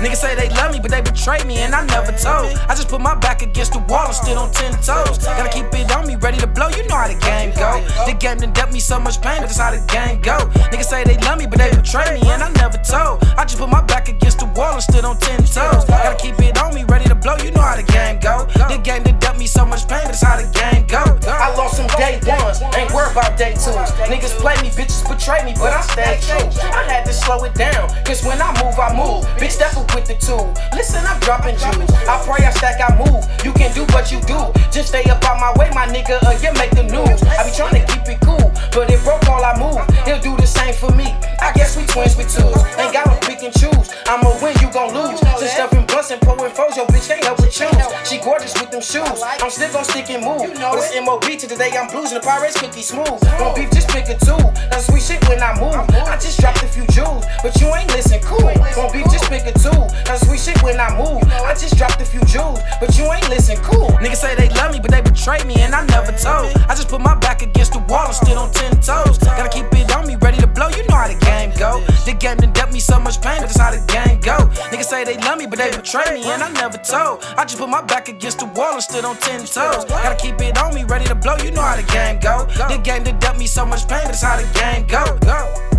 Niggas say they love me, but they betray me, and I never told. I just put my back against the wall and stood on 10 toes. Gotta keep it on me, ready to blow, you know how the game go. The game done dealt me so much pain, but that's how the game go. Niggas say they love me, but they betray me, and I never told. I just put my back against the wall and stood on 10 toes. Gotta keep it on me, ready to blow, you know how the game go. The game done dealt me so much pain, but that's how the game go. I lost some day ones, ain't worried about day twos. Niggas play me, bitches betray me, but I stay true. I had to slow it down, cause when I move, Bitch, step up with the tool. Listen, I'm dropping jewels. I pray, I stack, I move. You can do what you do. Just stay up out my way, my nigga, or you make the news. I be trying to keep it cool, but if broke all I move, he'll do the same for me. I guess we twins with twos. Ain't gotta pick and choose. I'ma win, you gon' lose. Since stuffing blunts and pouring foes, your bitch can't help but choose. She gorgeous with them shoes. I'm still gon' stick and move. But it's MOB to today, I'm blues and the Pirates cookie smooth. Won't beef, just pick a two. That's sweet shit when I move. I just dropped a few jewels, but you ain't listen cool. Won't beef, just pick a two. That's sweet shit when I move. I just dropped a few jewels, but you ain't listen cool. Niggas say they love me, but they betray me, and I never told. I just put my back against the wall and stood on 10 toes. Gotta keep it on me, ready to blow, you know how the game go. The game done dealt me so much pain, but that's how the game go. Niggas say they love me, but they betray me, and I never told. I just put my back against the wall and stood on 10 toes. Gotta keep it on me, ready to blow, you know how the game go. The game done dealt me so much pain, but that's how the game go.